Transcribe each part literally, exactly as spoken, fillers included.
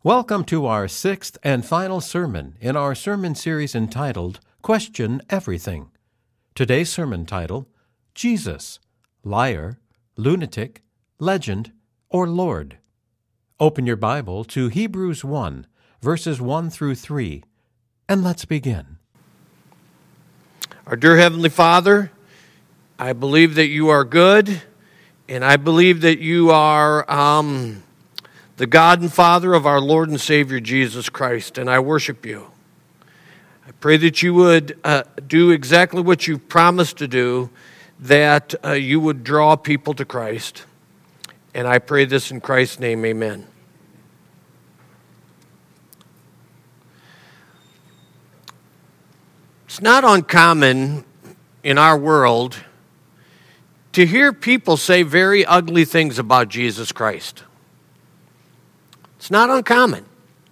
Welcome to our sixth and final sermon in our sermon series entitled Question Everything. Today's sermon title, Jesus, Liar, Lunatic, Legend, or Lord. Open your Bible to Hebrews one, verses one through three, and let's begin. Our dear Heavenly Father, I believe that you are good, and I believe that you are um, the God and Father of our Lord and Savior Jesus Christ, and I worship you. I pray that you would uh, do exactly what you've promised to do, that uh, you would draw people to Christ. And I pray this in Christ's name, amen. It's not uncommon in our world to hear people say very ugly things about Jesus Christ. It's not uncommon.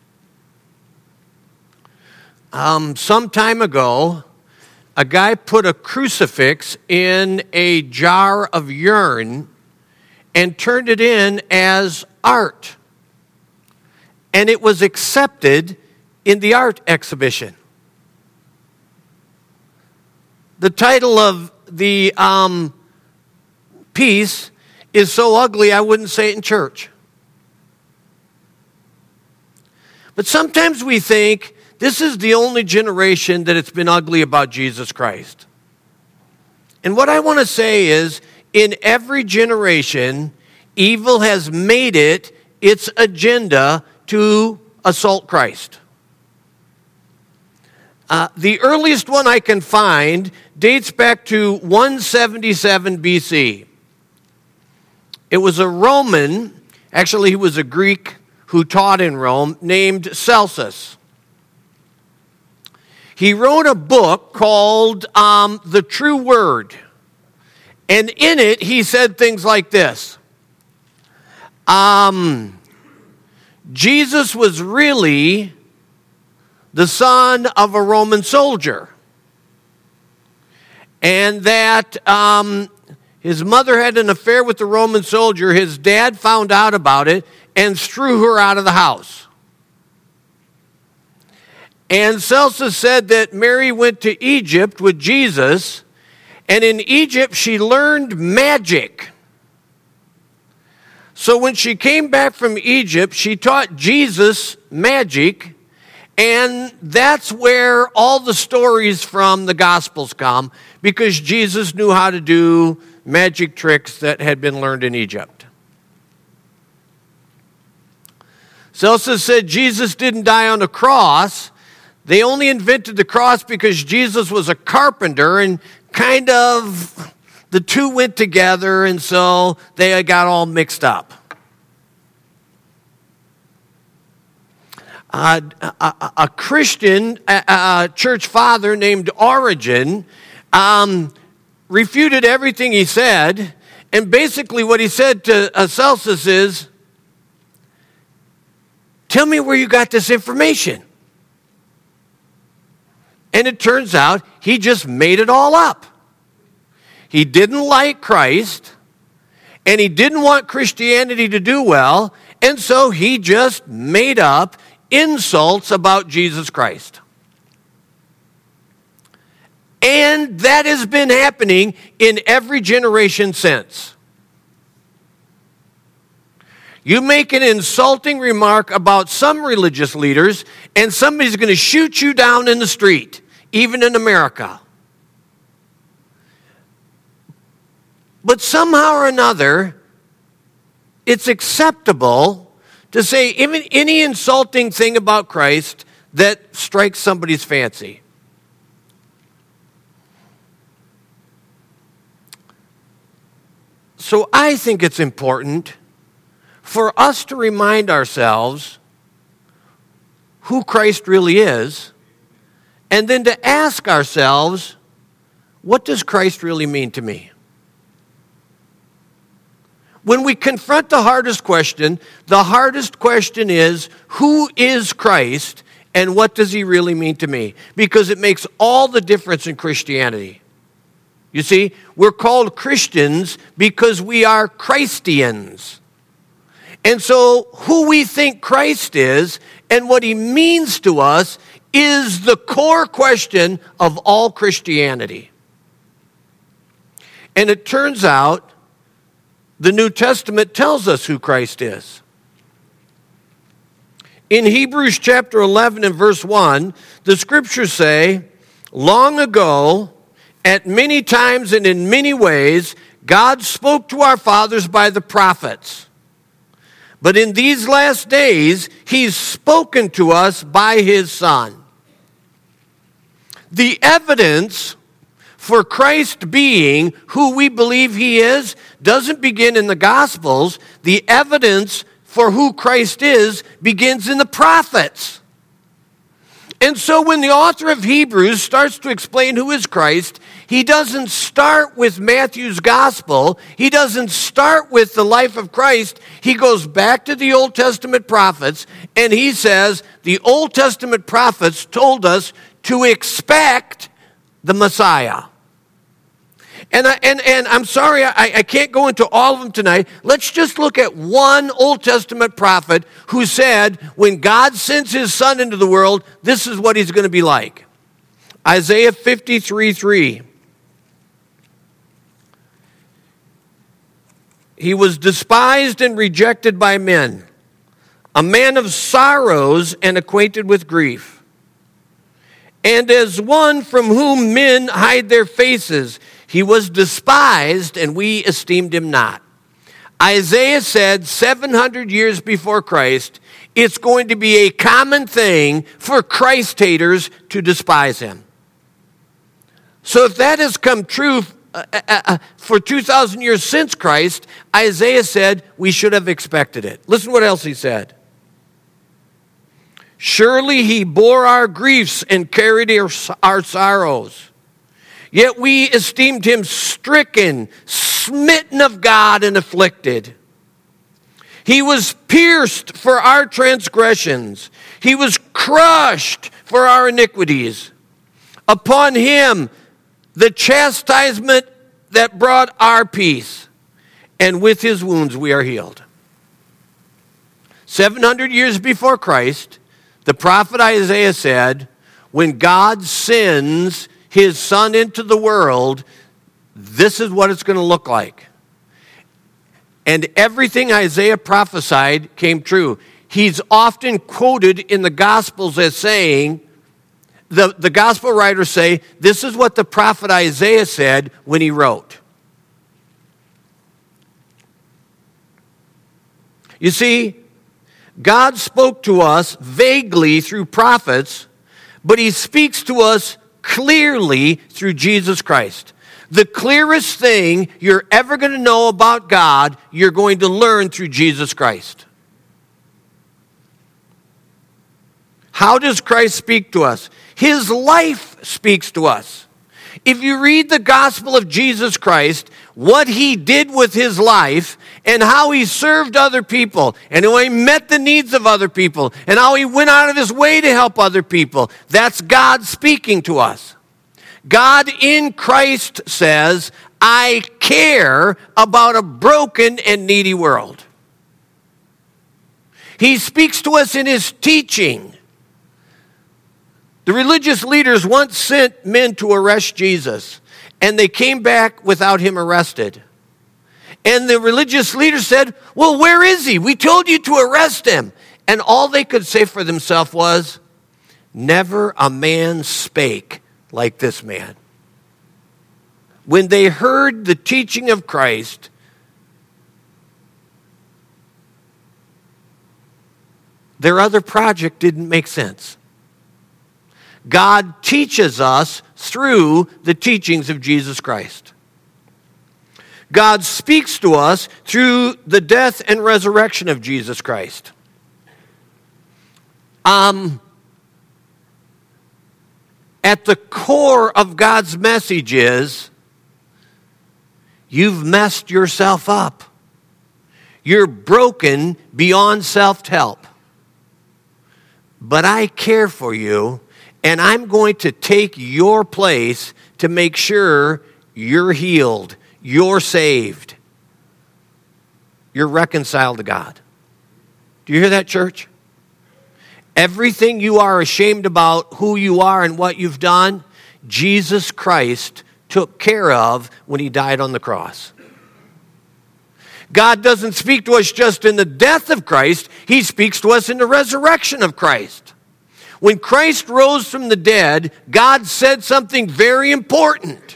Um, some time ago, a guy put a crucifix in a jar of urine and turned it in as art. And it was accepted in the art exhibition. The title of the um, piece is so ugly I wouldn't say it in church. But sometimes we think this is the only generation that it's been ugly about Jesus Christ. And what I want to say is, in every generation, evil has made it its agenda to assault Christ. Uh, the earliest one I can find dates back to one seventy-seven B C. It was a Roman, actually he was a Greek who taught in Rome, named Celsus. He wrote a book called um, The True Word. And in it, he said things like this. Um, Jesus was really the son of a Roman soldier. And that um, his mother had an affair with the Roman soldier. His dad found out about it and threw her out of the house. And Celsus said that Mary went to Egypt with Jesus, and in Egypt she learned magic. So when she came back from Egypt, she taught Jesus magic, and that's where all the stories from the Gospels come, because Jesus knew how to do magic tricks that had been learned in Egypt. Celsus said Jesus didn't die on a cross. They only invented the cross because Jesus was a carpenter, and kind of the two went together, and so they got all mixed up. Uh, a, a Christian a, a church father named Origen um, refuted everything he said, and basically what he said to uh, Celsus is, "Tell me where you got this information." And it turns out he just made it all up. He didn't like Christ, and he didn't want Christianity to do well, and so he just made up insults about Jesus Christ. And that has been happening in every generation since. You make an insulting remark about some religious leaders, and somebody's going to shoot you down in the street, even in America. But somehow or another, it's acceptable to say even any insulting thing about Christ that strikes somebody's fancy. So I think it's important for us to remind ourselves who Christ really is, and then to ask ourselves, what does Christ really mean to me? When we confront the hardest question, the hardest question is, who is Christ, and what does he really mean to me? Because it makes all the difference in Christianity. You see, we're called Christians because we are Christians. And so who we think Christ is and what he means to us is the core question of all Christianity. And it turns out the New Testament tells us who Christ is. In Hebrews chapter eleven and verse one, the scriptures say, long ago, at many times and in many ways, God spoke to our fathers by the prophets. But in these last days, he's spoken to us by his Son. The evidence for Christ being who we believe he is doesn't begin in the Gospels. The evidence for who Christ is begins in the prophets. And so when the author of Hebrews starts to explain who is Christ, he doesn't start with Matthew's gospel. He doesn't start with the life of Christ. He goes back to the Old Testament prophets, and he says the Old Testament prophets told us to expect the Messiah. And, I, and, and I'm sorry, I, I can't go into all of them tonight. Let's just look at one Old Testament prophet who said, when God sends his Son into the world, this is what he's going to be like. Isaiah fifty-three three. He was despised and rejected by men, a man of sorrows and acquainted with grief. And as one from whom men hide their faces, he was despised, and we esteemed him not. Isaiah said seven hundred years before Christ, it's going to be a common thing for Christ haters to despise him. So if that has come true uh, uh, for two thousand years since Christ, Isaiah said we should have expected it. Listen what else he said. Surely he bore our griefs and carried our, our sorrows. Yet we esteemed him stricken, smitten of God, and afflicted. He was pierced for our transgressions. He was crushed for our iniquities. Upon him, the chastisement that brought our peace, and with his wounds we are healed. seven hundred years before Christ, the prophet Isaiah said, when God sends his Son into the world, this is what it's going to look like. And everything Isaiah prophesied came true. He's often quoted in the Gospels as saying, the, the Gospel writers say, this is what the prophet Isaiah said when he wrote. You see, God spoke to us vaguely through prophets, but he speaks to us clearly through Jesus Christ. The clearest thing you're ever going to know about God, you're going to learn through Jesus Christ. How does Christ speak to us? His life speaks to us. If you read the gospel of Jesus Christ, what he did with his life and how he served other people and how he met the needs of other people and how he went out of his way to help other people, that's God speaking to us. God in Christ says, I care about a broken and needy world. He speaks to us in his teaching. The religious leaders once sent men to arrest Jesus, and they came back without him arrested. And the religious leaders said, well, where is he? We told you to arrest him. And all they could say for themselves was, never a man spake like this man. When they heard the teaching of Christ, their other project didn't make sense. God teaches us through the teachings of Jesus Christ. God speaks to us through the death and resurrection of Jesus Christ. Um, at the core of God's message is, you've messed yourself up. You're broken beyond self-help. But I care for you, and I'm going to take your place to make sure you're healed, you're saved, you're reconciled to God. Do you hear that, church? Everything you are ashamed about, who you are and what you've done, Jesus Christ took care of when he died on the cross. God doesn't speak to us just in the death of Christ. He speaks to us in the resurrection of Christ. When Christ rose from the dead, God said something very important.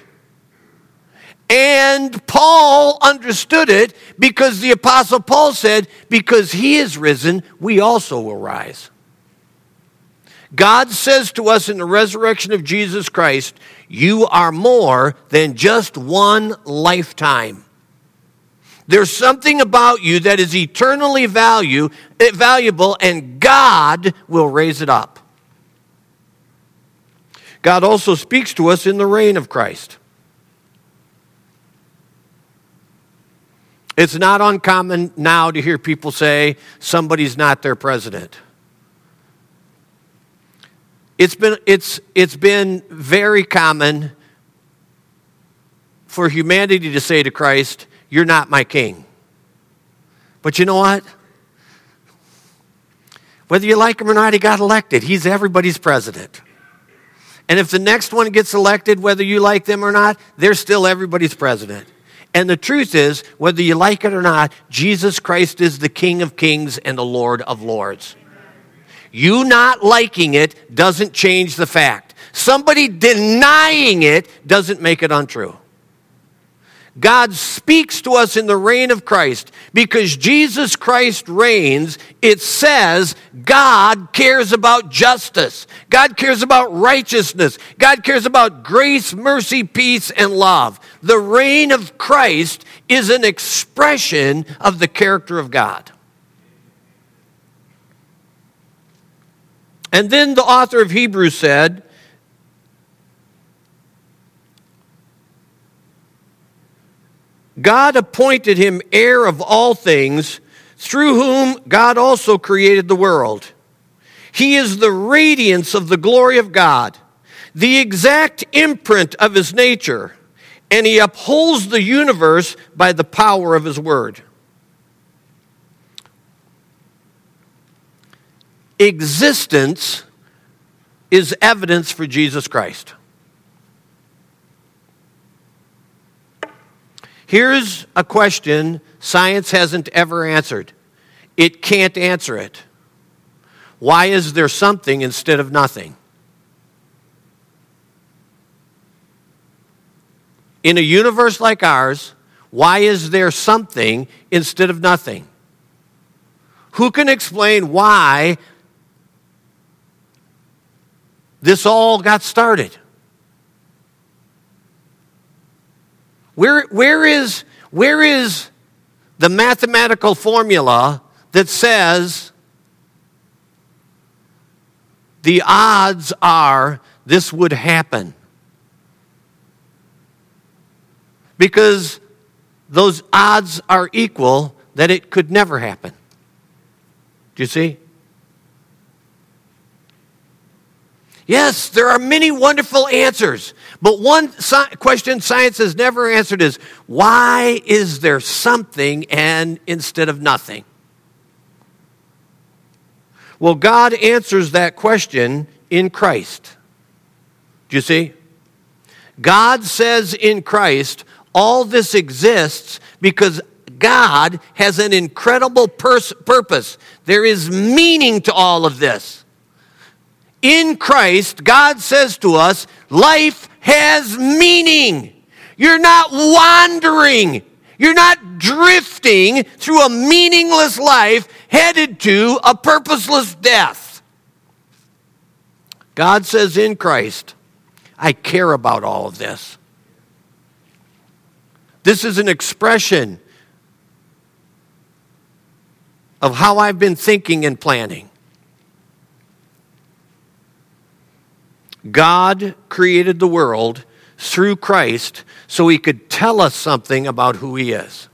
And Paul understood it because the Apostle Paul said, because he is risen, we also will rise. God says to us in the resurrection of Jesus Christ, you are more than just one lifetime. There's something about you that is eternally value, valuable, and God will raise it up. God also speaks to us in the reign of Christ. It's not uncommon now to hear people say somebody's not their president. It's been, it's, it's been very common for humanity to say to Christ, you're not my king. But you know what? Whether you like him or not, he got elected. He's everybody's president. And if the next one gets elected, whether you like them or not, they're still everybody's president. And the truth is, whether you like it or not, Jesus Christ is the King of Kings and the Lord of Lords. You not liking it doesn't change the fact. Somebody denying it doesn't make it untrue. God speaks to us in the reign of Christ. Because Jesus Christ reigns, it says God cares about justice. God cares about righteousness. God cares about grace, mercy, peace, and love. The reign of Christ is an expression of the character of God. And then the author of Hebrews said, God appointed him heir of all things, through whom God also created the world. He is the radiance of the glory of God, the exact imprint of his nature, and he upholds the universe by the power of his word. Existence is evidence for Jesus Christ. Here's a question science hasn't ever answered. It can't answer it. Why is there something instead of nothing? In a universe like ours, why is there something instead of nothing? Who can explain why this all got started? Where, where is, where is the mathematical formula that says the odds are this would happen? Because those odds are equal that it could never happen. Do you see? Yes, there are many wonderful answers. But one sci- question science has never answered is, why is there something and instead of nothing? Well, God answers that question in Christ. Do you see? God says in Christ, all this exists because God has an incredible pers- purpose. There is meaning to all of this. In Christ, God says to us, life has meaning. You're not wandering. You're not drifting through a meaningless life headed to a purposeless death. God says in Christ, I care about all of this. This is an expression of how I've been thinking and planning. God created the world through Christ so he could tell us something about who he is.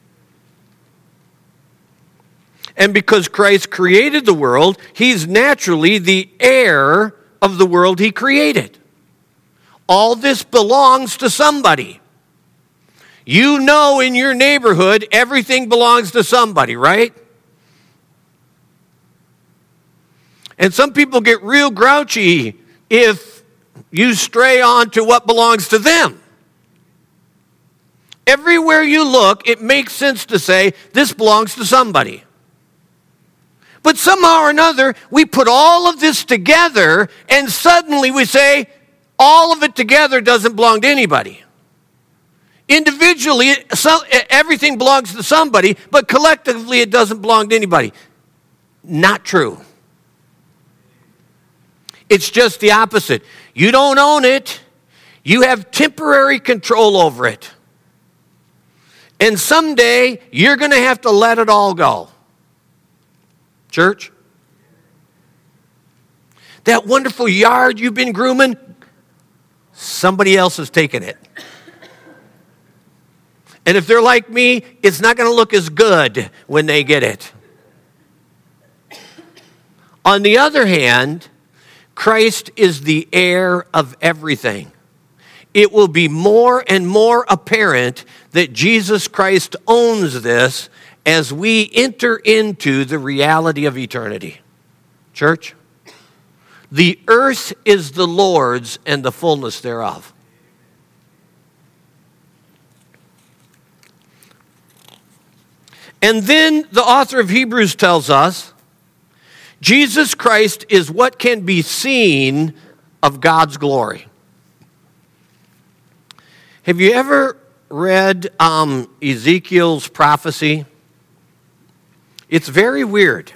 And because Christ created the world, he's naturally the heir of the world he created. All this belongs to somebody. You know in your neighborhood everything belongs to somebody, right? And some people get real grouchy if you stray on to what belongs to them. Everywhere you look, it makes sense to say, this belongs to somebody. But somehow or another, we put all of this together, and suddenly we say, all of it together doesn't belong to anybody. Individually, everything belongs to somebody, but collectively it doesn't belong to anybody. Not true. It's just the opposite. You don't own it. You have temporary control over it. And someday, you're going to have to let it all go. Church? That wonderful yard you've been grooming, somebody else has taken it. And if they're like me, it's not going to look as good when they get it. On the other hand, Christ is the heir of everything. It will be more and more apparent that Jesus Christ owns this as we enter into the reality of eternity. Church, the earth is the Lord's and the fullness thereof. And then the author of Hebrews tells us, Jesus Christ is what can be seen of God's glory. Have you ever read um, Ezekiel's prophecy? It's very weird.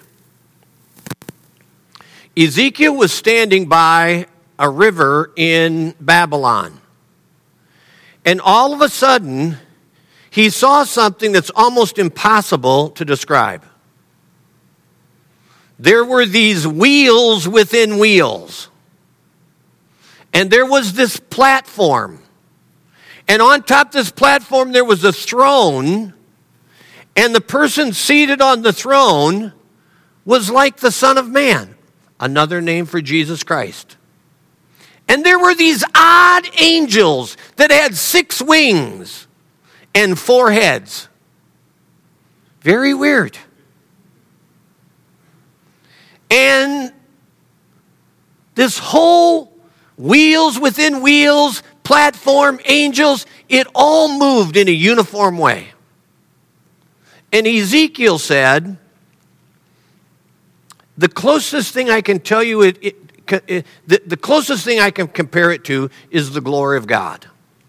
Ezekiel was standing by a river in Babylon. And all of a sudden, he saw something that's almost impossible to describe. There were these wheels within wheels. And there was this platform. And on top of this platform, there was a throne. And the person seated on the throne was like the Son of Man, another name for Jesus Christ. And there were these odd angels that had six wings and four heads. Very weird. And this whole wheels within wheels, platform, angels, it all moved in a uniform way. And Ezekiel said, the closest thing I can tell you, it, it, it, the, the closest thing I can compare it to is the glory of God.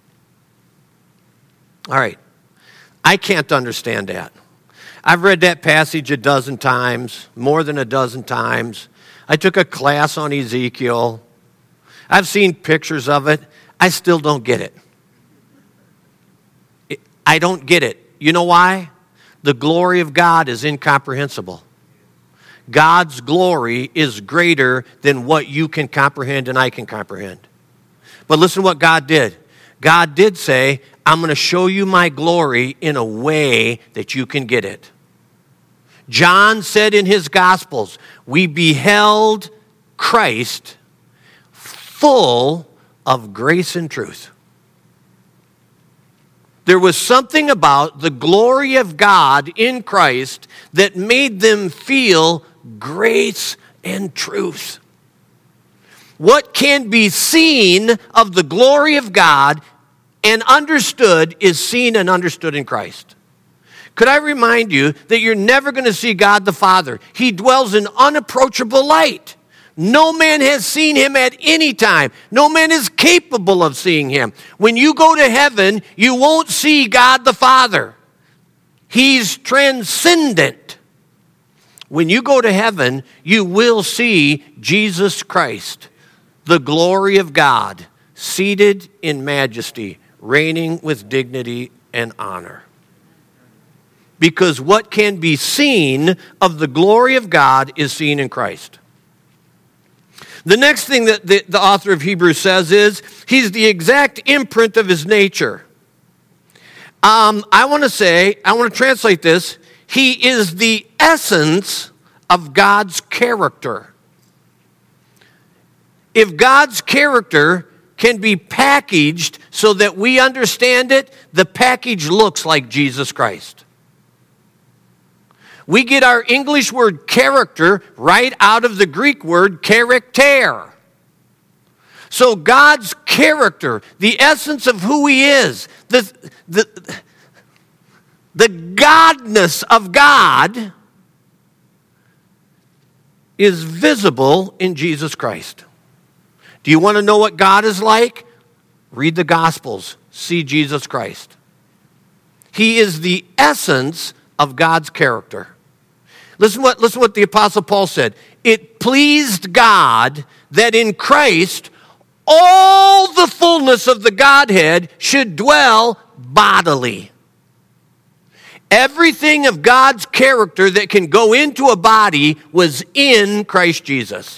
All right, I can't understand that. I've read that passage a dozen times, more than a dozen times. I took a class on Ezekiel. I've seen pictures of it. I still don't get it. it I don't get it. You know why? The glory of God is incomprehensible. God's glory is greater than what you can comprehend and I can comprehend. But listen to what God did. God did say, I'm going to show you my glory in a way that you can get it. John said in his Gospels, we beheld Christ full of grace and truth. There was something about the glory of God in Christ that made them feel grace and truth. What can be seen of the glory of God and understood is seen and understood in Christ. Could I remind you that you're never going to see God the Father? He dwells in unapproachable light. No man has seen him at any time. No man is capable of seeing him. When you go to heaven, you won't see God the Father. He's transcendent. When you go to heaven, you will see Jesus Christ, the glory of God, seated in majesty, reigning with dignity and honor. Because what can be seen of the glory of God is seen in Christ. The next thing that the, the author of Hebrews says is, he's the exact imprint of his nature. Um, I want to say, I want to translate this, he is the essence of God's character. If God's character can be packaged so that we understand it, the package looks like Jesus Christ. We get our English word character right out of the Greek word character. So God's character, the essence of who he is, the, the, the godness of God is visible in Jesus Christ. Do you want to know what God is like? Read the Gospels. See Jesus Christ. He is the essence of God's character. Listen what, listen what the Apostle Paul said. It pleased God that in Christ all the fullness of the Godhead should dwell bodily. Everything of God's character that can go into a body was in Christ Jesus.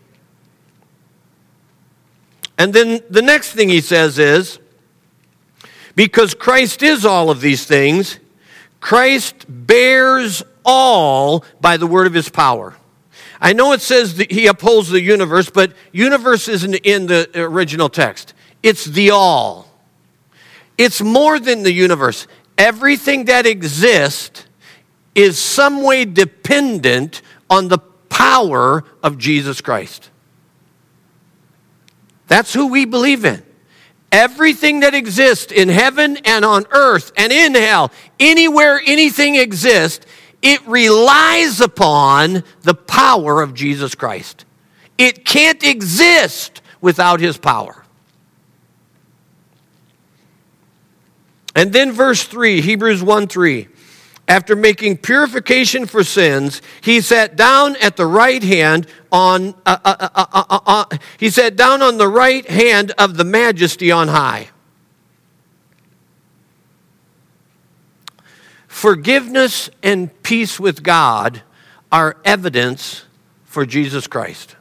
And then the next thing he says is, because Christ is all of these things, Christ bears all by the word of his power. I know it says that he upholds the universe, but universe isn't in the original text. It's the all. It's more than the universe. Everything that exists is some way dependent on the power of Jesus Christ. That's who we believe in. Everything that exists in heaven and on earth and in hell, anywhere anything exists, it relies upon the power of Jesus Christ. It can't exist without his power. And then verse three, Hebrews one three. After making purification for sins, he sat down at the right hand on uh, uh, uh, uh, uh, uh, he sat down on the right hand of the majesty on high. Forgiveness and peace with God are evidence for Jesus Christ.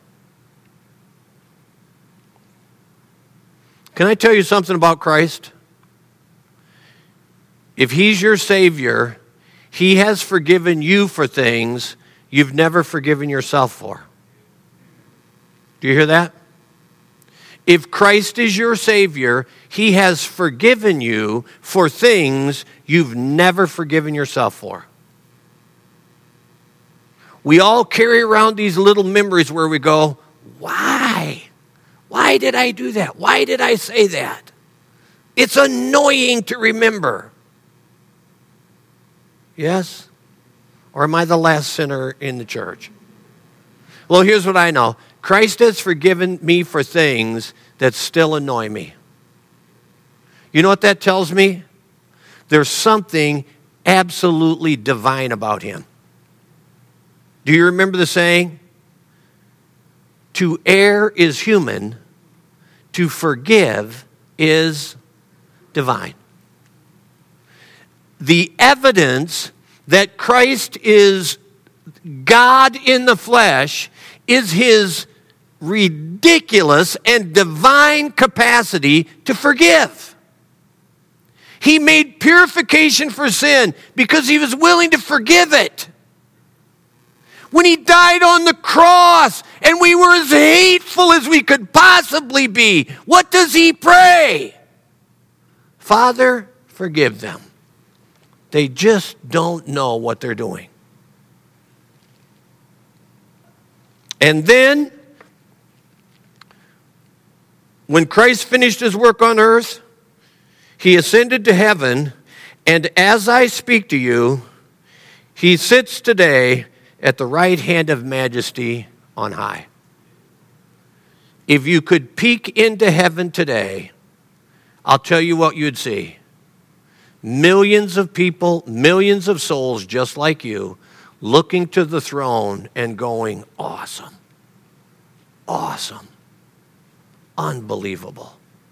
Can I tell you something about Christ? If he's your Savior, he has forgiven you for things you've never forgiven yourself for. Do you hear that? If Christ is your Savior, he has forgiven you for things you've never forgiven yourself for. We all carry around these little memories where we go, why? Why did I do that? Why did I say that? It's annoying to remember. Yes? Or am I the last sinner in the church? Well, here's what I know. Christ has forgiven me for things that still annoy me. You know what that tells me? There's something absolutely divine about him. Do you remember the saying? To err is human, to forgive is divine. The evidence that Christ is God in the flesh is his ridiculous and divine capacity to forgive. He made purification for sin because he was willing to forgive it. When he died on the cross and we were as hateful as we could possibly be, what does he pray? Father, forgive them. They just don't know what they're doing. And then, when Christ finished his work on earth, he ascended to heaven, and as I speak to you, he sits today at the right hand of majesty on high. If you could peek into heaven today, I'll tell you what you'd see. Millions of people, millions of souls just like you, looking to the throne and going, awesome, awesome, unbelievable.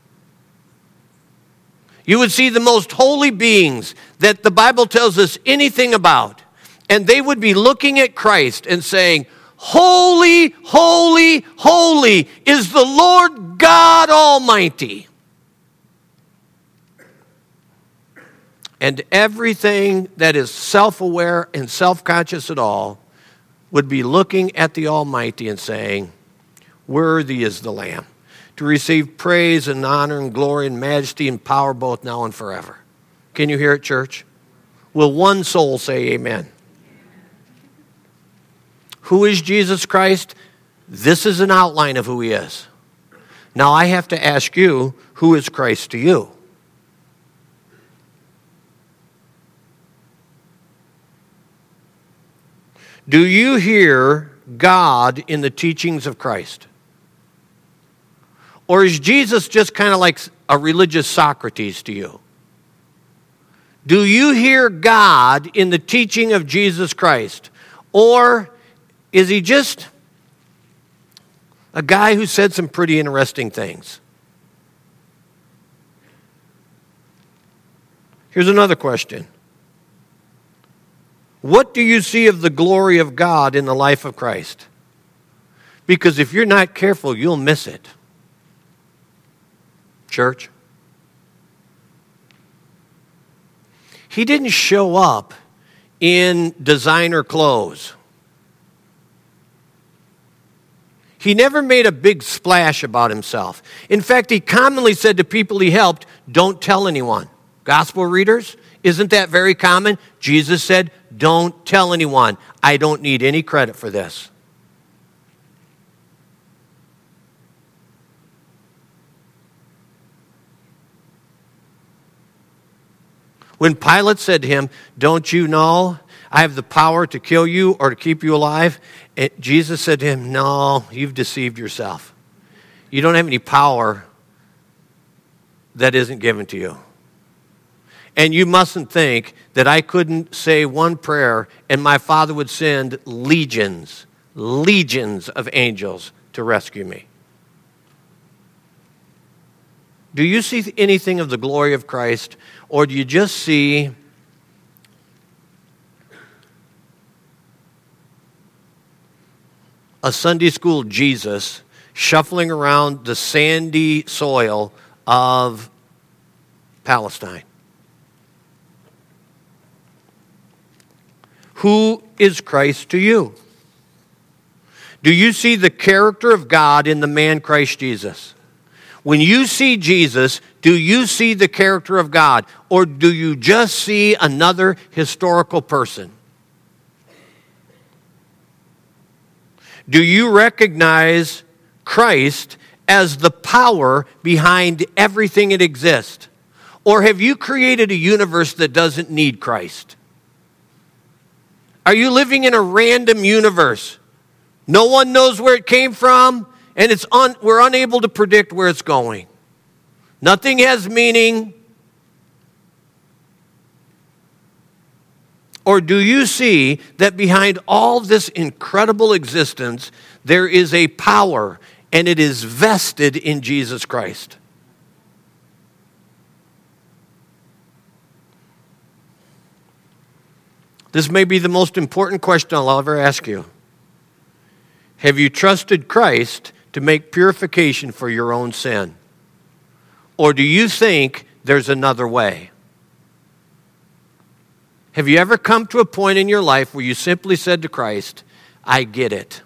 You would see the most holy beings that the Bible tells us anything about, and they would be looking at Christ and saying, holy, holy, holy is the Lord God Almighty. And everything that is self-aware and self-conscious at all would be looking at the Almighty and saying, worthy is the Lamb to receive praise and honor and glory and majesty and power both now and forever. Can you hear it, church? Will one soul say amen? Who is Jesus Christ? This is an outline of who he is. Now I have to ask you, who is Christ to you? Do you hear God in the teachings of Christ? Or is Jesus just kind of like a religious Socrates to you? Do you hear God in the teaching of Jesus Christ? Or is he just a guy who said some pretty interesting things? Here's another question. What do you see of the glory of God in the life of Christ? Because if you're not careful, you'll miss it. Church. He didn't show up in designer clothes. He never made a big splash about himself. In fact, he commonly said to people he helped, don't tell anyone. Gospel readers, isn't that very common? Jesus said, don't tell anyone. I don't need any credit for this. When Pilate said to him, don't you know I have the power to kill you or to keep you alive? And Jesus said to him, no, you've deceived yourself. You don't have any power that isn't given to you. And you mustn't think that I couldn't say one prayer and my Father would send legions, legions of angels to rescue me. Do you see anything of the glory of Christ, or do you just see a Sunday school Jesus shuffling around the sandy soil of Palestine? Who is Christ to you? Do you see the character of God in the man Christ Jesus? When you see Jesus, do you see the character of God, or do you just see another historical person? Do you recognize Christ as the power behind everything that exists? Or have you created a universe that doesn't need Christ? Are you living in a random universe? No one knows where it came from, and it's un, we're unable to predict where it's going. Nothing has meaning. Or do you see that behind all this incredible existence, there is a power, and it is vested in Jesus Christ? This may be the most important question I'll ever ask you. Have you trusted Christ to make purification for your own sin? Or do you think there's another way? Have you ever come to a point in your life where you simply said to Christ, I get it.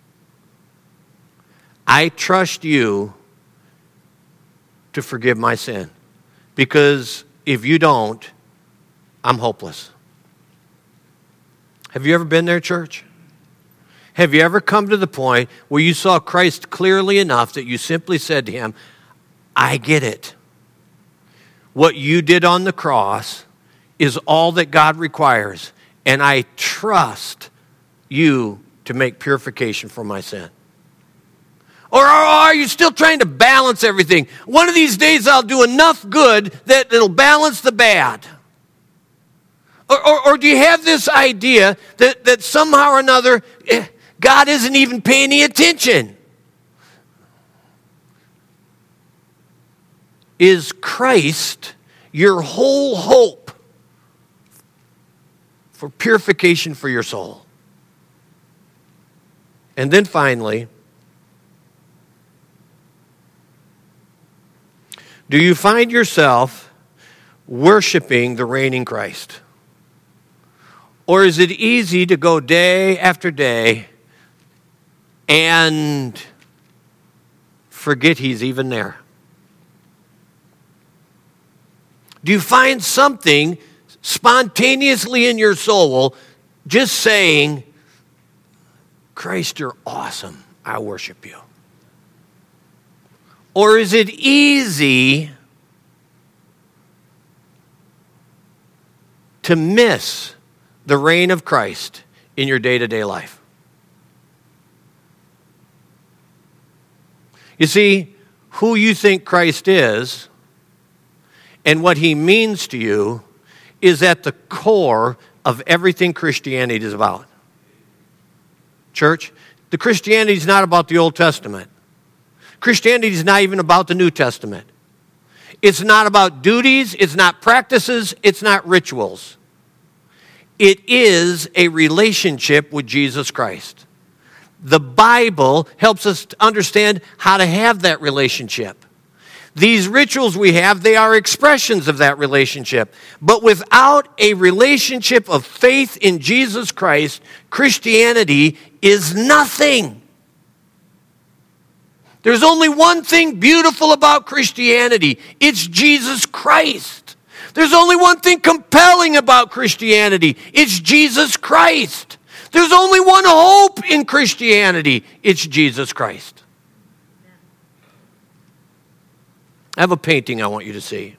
I trust you to forgive my sin. Because if you don't, I'm hopeless. Have you ever been there, church? Have you ever come to the point where you saw Christ clearly enough that you simply said to him, I get it. What you did on the cross is all that God requires, and I trust you to make purification for my sin. Or are you still trying to balance everything? One of these days I'll do enough good that it'll balance the bad. Or, or, or do you have this idea that, that somehow or another eh, God isn't even paying any attention? Is Christ your whole hope for purification for your soul? And then finally, do you find yourself worshiping the reigning Christ? Or is it easy to go day after day and forget he's even there? Do you find something spontaneously in your soul just saying, Christ, you're awesome. I worship you. Or is it easy to miss the reign of Christ in your day-to-day life? You see, who you think Christ is and what he means to you is at the core of everything Christianity is about. Church, the Christianity is not about the Old Testament. Christianity is not even about the New Testament. It's not about duties, it's not practices, it's not rituals. It is a relationship with Jesus Christ. The Bible helps us to understand how to have that relationship. These rituals we have, they are expressions of that relationship. But without a relationship of faith in Jesus Christ, Christianity is nothing. There's only one thing beautiful about Christianity. It's Jesus Christ. There's only one thing compelling about Christianity. It's Jesus Christ. There's only one hope in Christianity. It's Jesus Christ. I have a painting I want you to see.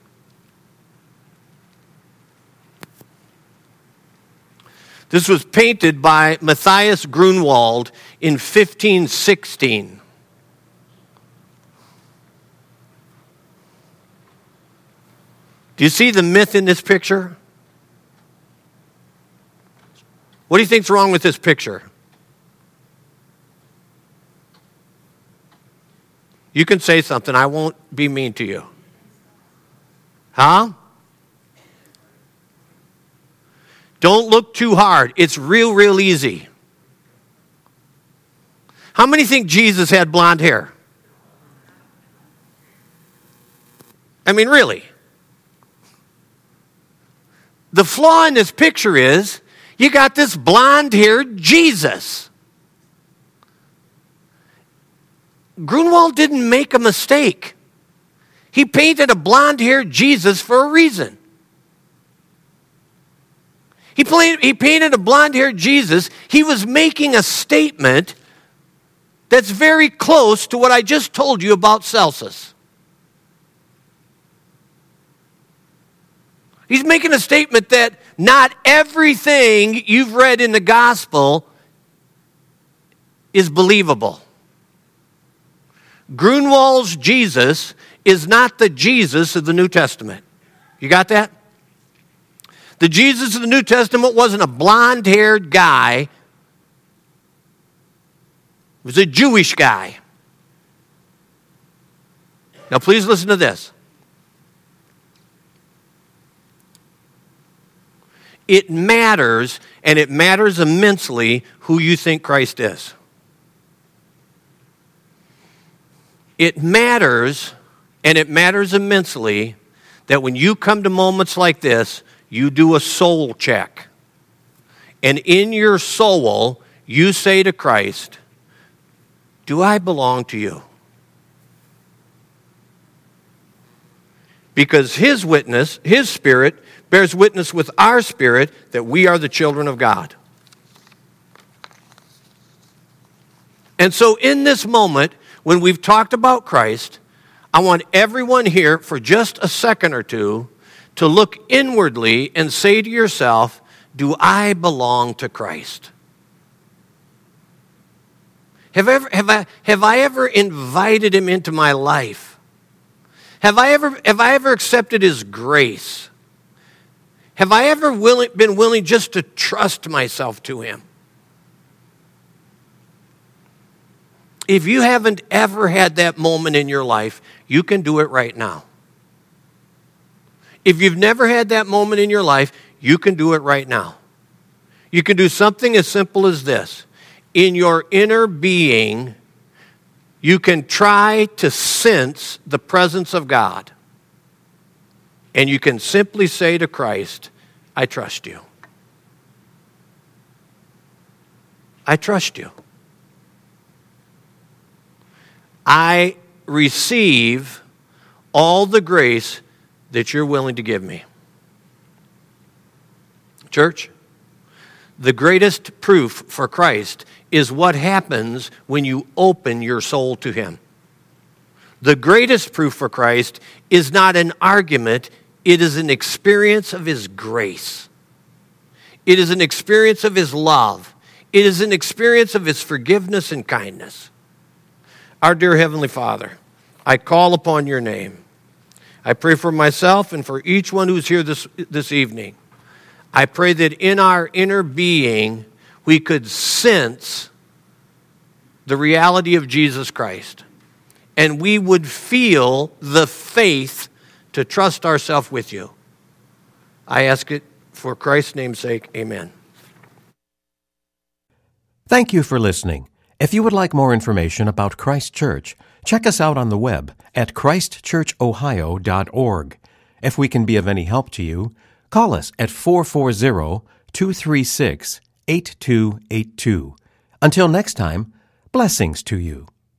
This was painted by Matthias Grunwald in fifteen sixteen. Do you see the myth in this picture? What do you think's wrong with this picture? You can say something. I won't be mean to you. Huh? Don't look too hard. It's real, real easy. How many think Jesus had blonde hair? I mean, really. The flaw in this picture is you got this blonde-haired Jesus. Grunwald didn't make a mistake. He painted a blonde-haired Jesus for a reason. He, played, he painted a blonde-haired Jesus. He was making a statement that's very close to what I just told you about Celsus. He's making a statement that not everything you've read in the gospel is believable. Grunwald's Jesus is not the Jesus of the New Testament. You got that? The Jesus of the New Testament wasn't a blonde-haired guy. He was a Jewish guy. Now please listen to this. It matters, and it matters immensely, who you think Christ is. It matters, and it matters immensely, that when you come to moments like this, you do a soul check. And in your soul, you say to Christ, do I belong to you? Because his witness, his spirit, bears witness with our spirit that we are the children of God. And so in this moment, when we've talked about Christ, I want everyone here for just a second or two to look inwardly and say to yourself, do I belong to Christ? Have I ever, have I, have I ever invited him into my life? Have I ever, have I ever accepted his grace? Have I ever willing, been willing just to trust myself to him? If you haven't ever had that moment in your life, you can do it right now. If you've never had that moment in your life, you can do it right now. You can do something as simple as this. In your inner being, you can try to sense the presence of God. And you can simply say to Christ, I trust you. I trust you. I receive all the grace that you're willing to give me. Church, the greatest proof for Christ is what happens when you open your soul to Him. The greatest proof for Christ is not an argument, it is an experience of His grace. It is an experience of His love. It is an experience of His forgiveness and kindness. Our dear Heavenly Father, I call upon your name. I pray for myself and for each one who's here this, this evening. I pray that in our inner being, we could sense the reality of Jesus Christ. And we would feel the faith to trust ourselves with you. I ask it for Christ's name's sake. Amen. Thank you for listening. If you would like more information about Christ Church, check us out on the web at christ church ohio dot org. If we can be of any help to you, call us at four four zero, two three six, eight two eight two. Until next time, blessings to you.